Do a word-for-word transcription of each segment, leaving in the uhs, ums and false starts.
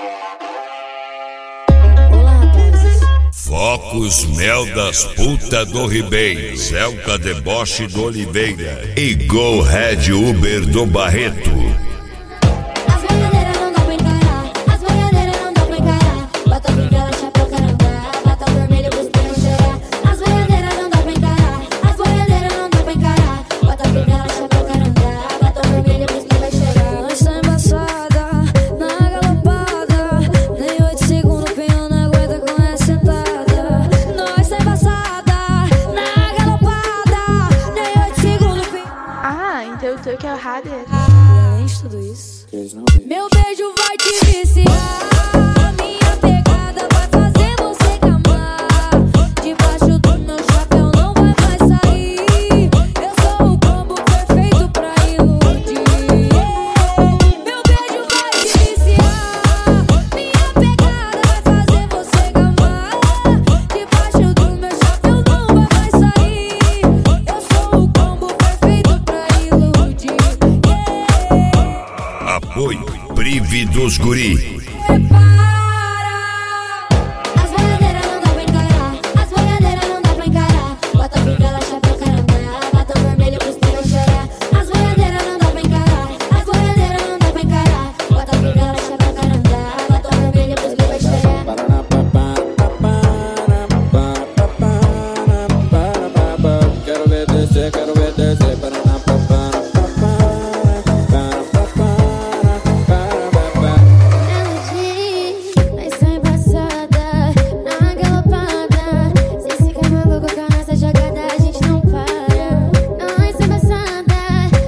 Focos Mel das Puta do Ribeiro, Zelca Deboche do Oliveira e Go Red Uber do Barreto. Eu tô que é o Rader. Além de tudo isso, meu beijo vai te viciar. Minha pegada vai fazer você gamar. Debaixo do meu chapéu não vai mais sair. Eu sou o combo perfeito pra iludir. Meu beijo vai te viciar. Minha pegada vai fazer você gamar. Debaixo do meu chapéu não vai mais sair. Eu sou o combo perfeito pra iludir. Apoio Prive dos Guri. As boiadeiras não dá pra encarar. As boiadeiras não dá pra encarar. Bota fivela, chapéu, caramba. Batom vermelho pros piros chorar. As boiadeiras não dá pra encarar. As boiadeiras não dá pra encarar. Bota fivela, chapéu, caramba. Batom vermelho pros piros chorar. Quero ver descer, quero ver descer.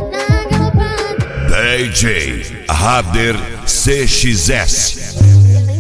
D J Rader C X S.